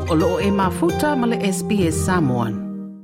o loo e mafuta ma le SPS Samoan.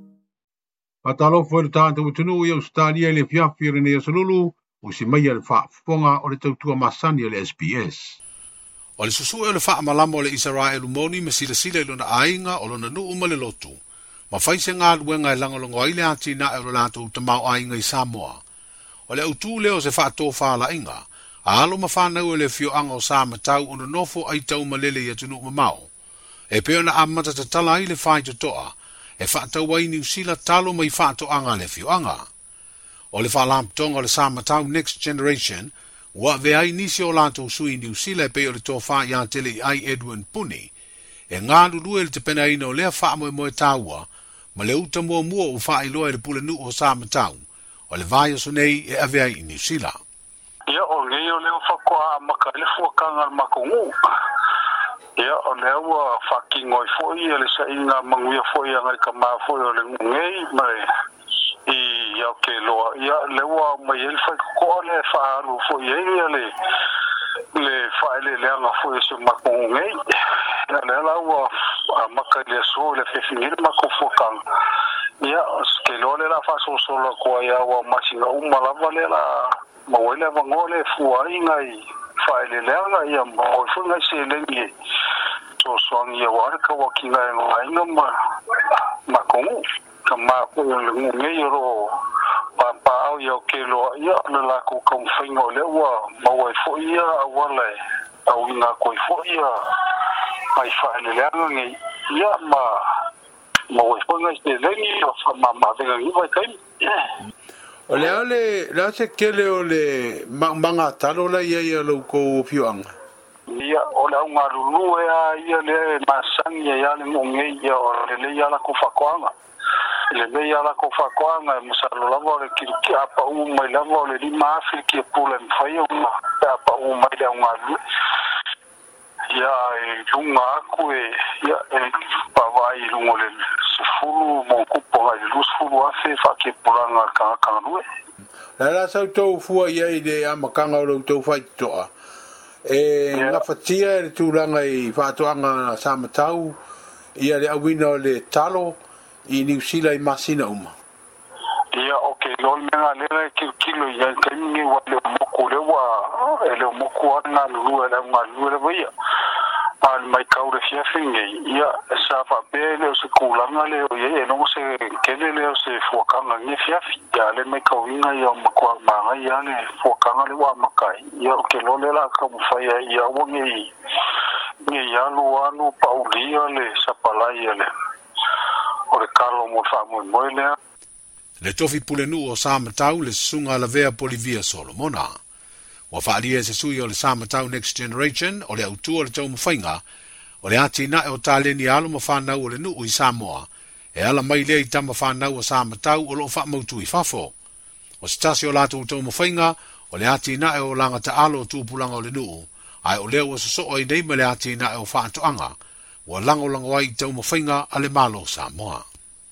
Patalo foi le tātou tunu i Australia le fiafi rene asalulu o si mai le whaafonga o le tautua masani o le SPS. O le susu e le wha malama o le Israel umoni me sila sila ilo na ainga o lona nuu ma le lotu. Ma whaise ngā luenga e langolongo aile ati na e lo lātou tamau ainga i Samoa. O le autu leo se wha tō wha la inga, a alo ma whanau e le fio anga o sa matau o na nofo ai tau malele i atunu mamau. E peo na amata tatala ai le whai totoa, e wha tau wai New Zealand talo mai wha to anga le fio anga. O le wha lamtonga o le sa matau Next Generation, wa ve ai nisi o lātou sui New Zealand pe o le tō wha i tele i ai Edwin Puni, e ngā lulu e le te pena ina o lea wha moe moe tāua, ma le uta mua mua o wha iloa e le pule nu o sa matau, o le vai o nei e ave ai i New Zealand. Ia o leo leo whakoa a maka le fuakanga makongu. Ia o leo a whakingo i foi e le sa inga manguia foi a ngai ka maa foi o le ngei mai i au ke loa. Ia leo a mai ele whakoa le whaaru foi e le whaile leanga foi e se makongu ngei. Ia leo lau a maka le so le whewhingiri mako fuakanga. Ia ke loa le la whasosola kua ia wa masinga umalava le la mawele vangole fua ingai faile leanga ia mo funga se lengi so songi ia warka wakinga inga ma kongu kama ko le ngeyoro pa au ia kelo ia la ko kom fingo le wa mawai fo ia wala au ina ko fo ia mai faile leanga ngi ia mawai funga se lengi o ma venga ni vai kai O le se kele o le manga talo la ia lo ko fianga. Ia o le unga lulu ia le masangi ia le ngonge ia o le ia la ko fakoanga. Le ia la ko fakoanga musalo lavo le ki apa mai lavo le di mafi ki pula mfai uma apa mai le unga lu. Ia lunga ku ia pavai lungo le sufulu mo kupo ai lusfulu afe fa ke pulanga ka nue. La sa to fu ia ide amakanga o to fai toa. Na fatia le tulanga I fa toanga sa matau ia le awina le talo I New Zealand I masina uma. Ia okay lol menga le kilo ia kemi wa le moko le wa ele moko na lu ele ma lu le ia. Al mai kaure fia finge ia sa fa bele o se kulanga le o ye no se kele le o se fuakanga ni fia ya le mai kauinga ia makwa manga ia le fuakanga le wa makai ia o ke lo le la ka mo fa ia o ngi ia lo anu paulia le sapala ia le o le kalo mo fa mo le tofi pulenu o sa matau le sunga la vea polivia Solomona. Wa whaalia se sui o le Samatau Next Generation, o le autua le tau mawhainga, o le ati na e o tāleni alo ma whanau o le nuu I Samoa, e ala mai lea I tama whanau o Samatau o lo whaamautu I whafo. O se tasi o lato o tau mawhainga, o le ati na e o langa ta alo o tūpulanga o le nuu, ai o leo o se so o I neima le ati na e o whaatoanga, o lango wai I tau mawhainga a le malo Samoa.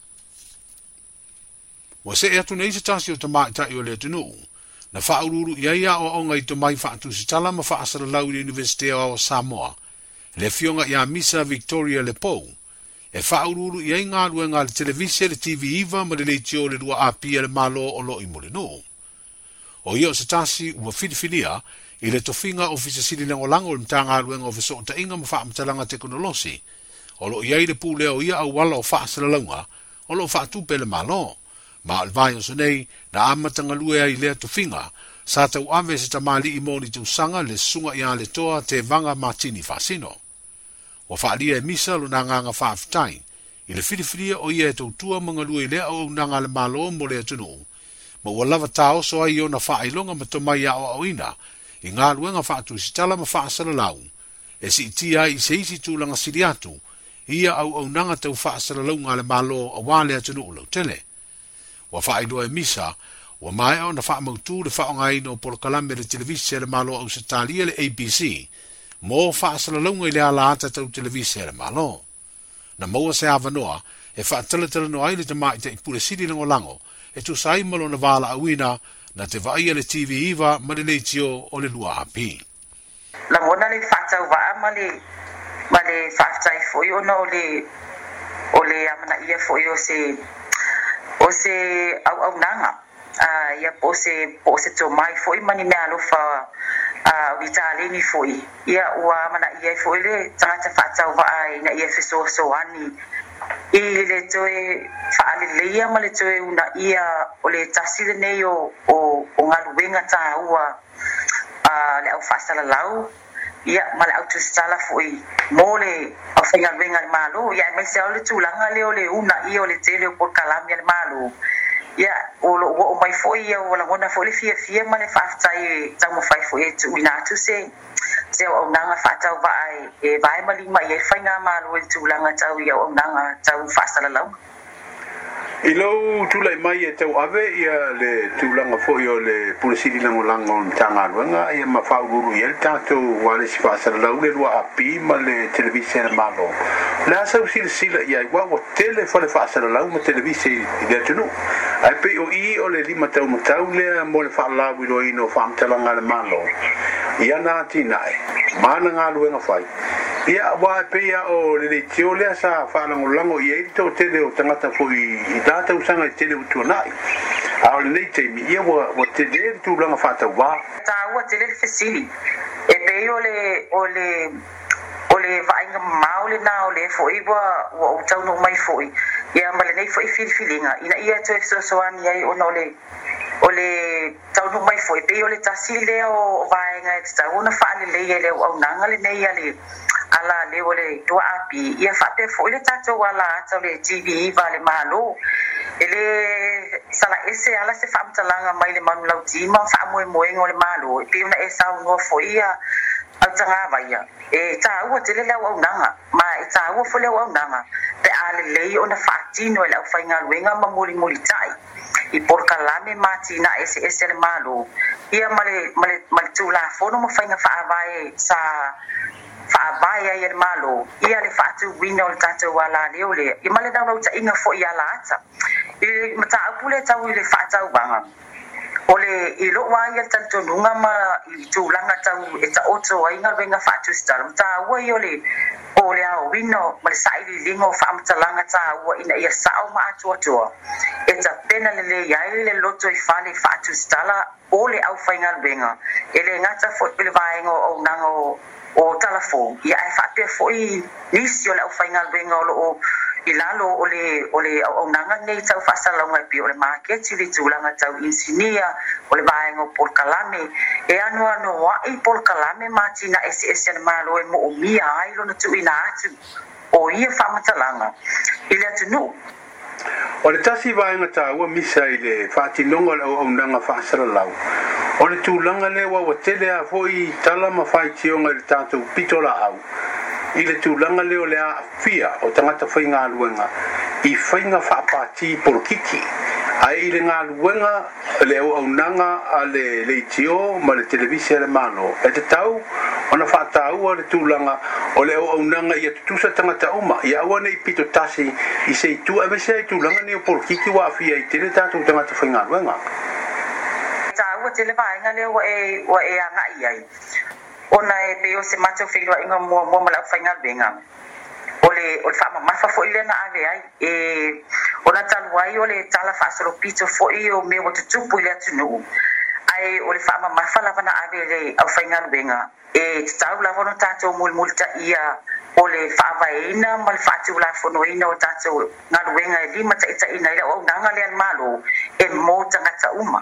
O se e atu nei se tasi o tamai tai o le tunuu, na whaururu ia o onga I to mai whaatu si tala ma whaasara lau I University o Samoa, le fionga ia Misa Victoria le pou, e whaururu ia ngā ruenga le televisia le TV iwa ma le leitio le rua apia le malo o lo I mole no. O ia o se tasi ua whiniwhinia I le tofinga o fisa sili lango lango le mta ngā ruenga o fiso ta inga ma whaamtalanga teknolosi, o lo ia I le pū leo ia au wala o whaasara launga, o lo whaatu pe le malo. Ma al vai o sonei na amatanga lue ai lea tofinga sa tau ave se tamali I moni tu sanga le sunga ia le toa te vanga matini fasino. Wa whaalia e misa lo na nganga whaafitai I le whiriwhiria o ia e tautua mga lue lea o nanga le malo mo lea tunu. Ma ua lava tao so ai o na whaailonga ma tomai a o awina I ngā luenga whaatu si tala ma whaasara lau. E si itia I se isi tūlanga siriatu ia au nanga tau whaasara lau ngā le malo a wālea tunu o lau tele. Wa whaailoa e misa, wa mai au na whaamautu le whaongai no polokalame le televisia le malo au se talia le ABC, mo whaasala launga I le ala ata tau televisia le malo. Na maua se awanoa, e whaatalatala no aile te mai te ipule siri lango lango, e tu sai malo na wala awina na te vaia le TV iwa ma le leitio o le lua api. La mona le whaatau waa ma le male fa'atai foi ona ole amana ia foi o se au nanga ia po se to mai foi mani me alofa vitale ni foi ia ua mana ia foi le tanga fa'atau vai na ia feso soani i le toe fa'ale leia ma le toe una ia ole tasile nei o ngaluenga ta ua le au fa'asala lau ia mala auto stala foi mole au fenga venga malo ia mai se ole tulanga le ole una ia ole tele por kalamia le malo ia o mai foi ia o la bona foi fia male fa'atai tamo fai foi tu ina tu se o nanga fa'atau vai e vai mali mai e fainga malo le tulanga tau ia o nanga tau fa'asala lau Ilo tula mai e tau ave ia le tulanga foi o le pulisiri langolango o tanga luenga ia mafaururu ia le tātou wale si whaasara lau le lua api ma le televise malo. Le asau sila ia i wawa tele whale whaasara lau ma televise i le tunu. Ai pe o i o le 5 tau matau lea mo le whaalau ilo ino whaamtalanga le malo. Ia nā tinae, mana ngā luenga whai. Ia wa pe ia o le tio le sa whaalangolango ia i tō tele o tangata foi i data usanga i tele utuanai. A le nei teimi ia wa tele tūlanga whātau wā. Ta ua tele fesili. E pe ole vainga maule na ole foi wa utau no mai foi. Ia male nei foi filinga. Ina ia to soani ai ona ole tau no mai foi. Pe ole tasile o vainga e tau na whaale le le au nanga le nei ale ala le ole tua api ia fate foi le tato wala ata le TV vale malo ele sala ese ala se famtalanga mai le manu lauti ma fa moe ngole malo pe una esa no foi ia atanga vaia e ta ua tele la au nanga ma e ta ua foi le au nanga pe ale le ona fatino le au fainga luenga ma moli tai i por kalame mati na ese le malo ia male tula fono mo fainga fa vai sa fa'avaya ia malo ia le fa'atu wina o le tātou wala le ole i male dau lau ta inga fo ia la ata i mata apule tau i le fa'atau banga ole i lo wa ia tantonunga ma i tūlanga tau e ta oto a inga venga fa'atu stara mata ua i ole au wino ma le saili lingo fa'amatalanga ta ua ina ia sao ma atua e ta pena le iai le loto i fale fa'atu stara ole au fainga venga ele ngata fo i le vaenga o nango o telefon ia e fa'ape foi nisi o le au fainga luenga o ilalo ole au nanga nei tau fa'asala ngai pi ole market li tulanga tau insinia ole vaenga por kalame e ano wa i por kalame matina ese malo e mo mia ai lo na tuina atu o ia fa'amatalanga ile tunu O le tasi vaenga ta ua misa i le whātinonga au nanga whaasara lau. O le tūlanga le wa tele a foi tala ma whai tionga i le tātou pitola au. I le tūlanga leo le a fia o tangata whainga aluenga. I whainga whaapati porokiki. Ai i le ngā aluenga le au nanga a le tio ma le televisi le malo. E te tau ona whaataua le tūlanga o le au nanga i atutusa tangata uma. I aua nei pito tasi i se tu a mese ai tūlanga ni o porokiki wa fia i tele tātou tangata whainga aluenga. Ua tele vaenga le wa e anga iai. Ona e peo se mato whilua inga mua mala whainga venga. Ole wha mafa fo ile na ave ai. E ona talu ai ole tala whaasoro pito fo i o me o tutupu ile atunu. Ai ole wha mafa lava na ave le au whainga venga. E tau lava no tātou multa ia ole whaavaina ma le whaatu la whonoina o tātou ngā ruenga e 5 taitaina ila o nanga le malo e mō tangata uma.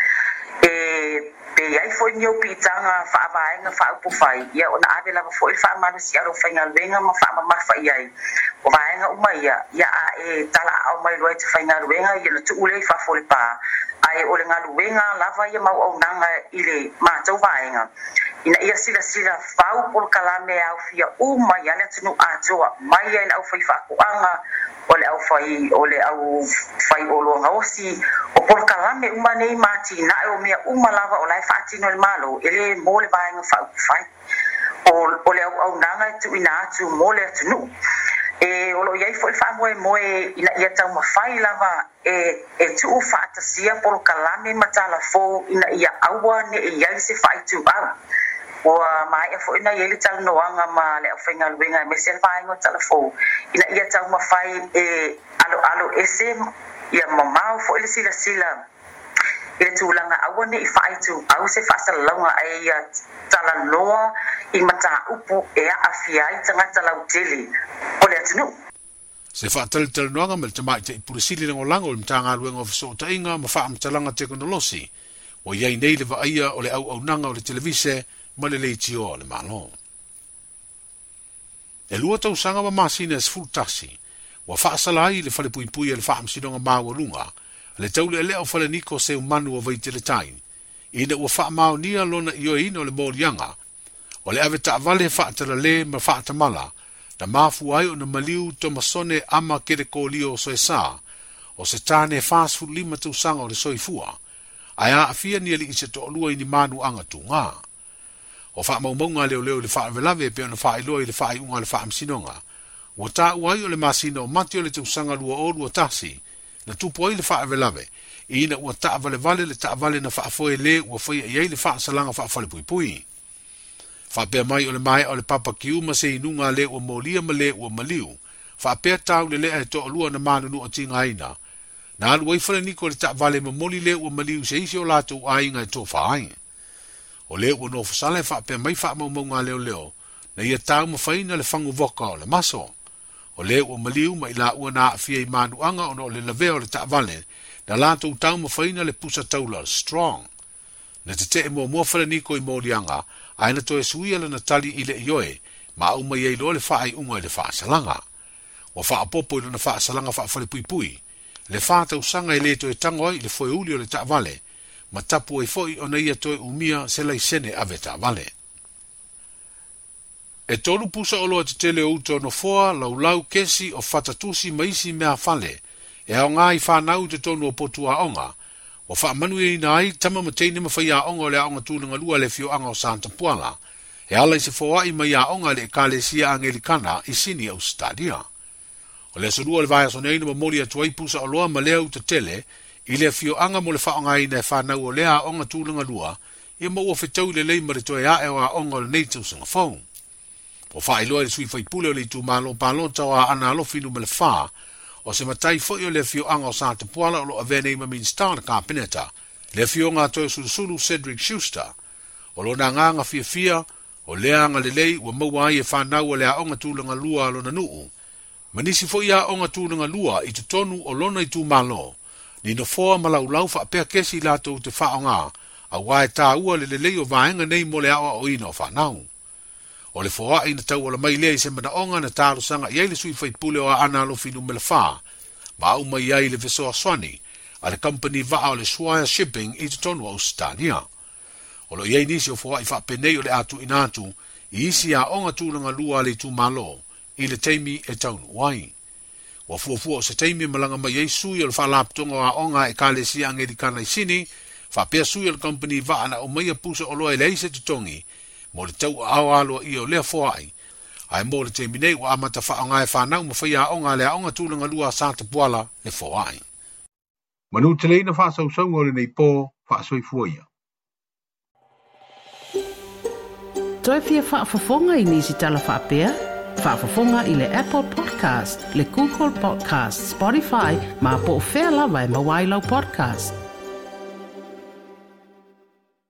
Pe ai foi nio pitanga fa'avaenga fa'upu fai ia ona ave lava foi fa'amalu si aro fainga luenga ma fa'amamafa iai o vaenga uma ia e tala au mai loe te fainga luenga ia tu ule fa'afole pa ai ole ngā luenga lava ia mau au nanga ile mātou vaenga ina ia sila fau pol kalame au fia uma ia le tunu atoa mai ia au fai fa'akuanga ole au fai olo ngaosi o por kalame uma nei mati na o mea uma lava o lai fatino el malo ele mole vaenga fai ole au nanga tu ina atu mole tunu e olo ia foi fa moe ina ia tau mafai lava e tu fatasia por kalame matala fo ina ia awa ne ia se fai tu au Wa mai fo ina yele tau noanga ma le ofenga luenga me se vai ngo telefo ina ia tau ma fai alo ese ia mamau fo ile sila ile tulanga awone I fai tu au se fasa longa ai ia tala noa I mata upu afia I tanga tala utili ole atunu se whaatalitala noanga me le tamai te ipurasili na ngolanga o le mtanga luenga o fiso ta inga ma wha amtalanga teknolosi o iai nei le vaia o le au nanga o le televise ma le leitio o le malo. E lua tausanga ma masina es fultasi wa whaasalai le whale pui le whaamsidonga māwarunga le taule leo whale niko se umanu o vaite le tain ina ua whaamao nia lona io ina o le morianga o le ave taavale whaatala le ma whaatamala na mafu ai o na maliu to masone ama kere kolio so esa o se tane fast food lima tausanga o le soifua ai afia ni ali se to lua ini manu anga tunga o fa maunga leo le fa velave pe ona fa ilo le fa unga le fa amsinonga o ta uai o le masino matio le tausanga lua o lua tasi na tupo i le fa velave ina o ta vale le ta vale na fa foi le o foi ai le fa salanga fa fale pui fa pe mai o le mai o le papa kiu ma se inunga le o molia ma le o maliu fa pe tau le to lua na manu no tinga ina na lu fale ni ko le ta vale ma moli le o maliu se isi o la tu ai nga to fa ai o le o no fa sale fa pe mai fa mo nga leo na ia tau ma faina le fangu voka o le maso o le o maliu ma ila o na fia I manu anga o no le lave o le ta vale na la tu tau ma faina le pusa taula strong na te mo fale ni ko I molianga ai na to e suia le natali ile ioe ma uma ye lo le fa ai unga le fa salanga o fa popo le fa salanga fa fale pui le fa ta usanga ile to e tango I le foi uli o le ta vale ma tapu e foi ona ia to umia se lai sene ave ta vale e tolu pusa o lo te tele o to no foa lau kesi o fatatusi maisi mea fale e au ngai fa nau te tonu o potua onga o fa manu I nai tama matene ma fa ya onga le onga tulunga lua le fio anga o Santa Puala e ala I se foa I ma ya onga le kalesia angelikana I sini au stadia o le surua le vai asoneina ma mori atuai pusa o loa ma leo te tele I le fio anga mo le fa onga I ne fa nau o lea onga tulunga lua I ma ua fetau le lei ma le toe a e wa onga le neitau sanga fau o fa iloa le sui fai pule o le tu malo palo tawa ana alo finu me le fa o se matai foi o le fio anga o Santa Puala o lo avene ima min star ka peneta le fio nga to sulu Cedric Schuster o lo na nga fia o le anga le lei o maua ai e fa nau o le onga tulunga lua lo na nuu manisi foi ya onga tulunga lua I te tonu o lona I tu malo ni no foa malau fa pe kesi la to te fa nga a wai ta ua le lei o vaenga nei mo le o ino fa nau o le foa ina tau ala mai lea I se mana onga na taro sanga iai le sui fai pule o ana alo finu me le faa ma au mai iai le vesoa swani a le company va o le Swire Shipping I te tonu au stania o lo iai nisi o foa I fa penei o le atu inatu I isi a onga tulanga lua le tu malo I le teimi e taunu wai wa fuafua o se teimi malanga mai iai sui o le fa laptonga o a onga e kale si angerikana I sini fa pia sui o le company va ana o mai a pusa o loa leise te tongi mo le tau au alo I o lea foai ai mo le teminei wa amata whaonga e whanau ma whaia onga le aonga tūlanga lua Santa Puala le foai manu te leina whaasau saunga o le nei pō whaasoi fuaia Toi fia whaafafonga I nisi tala whaapea whaafafonga I le Apple Podcast, le Google Podcast, Spotify ma po whea lawa e mawailau podcast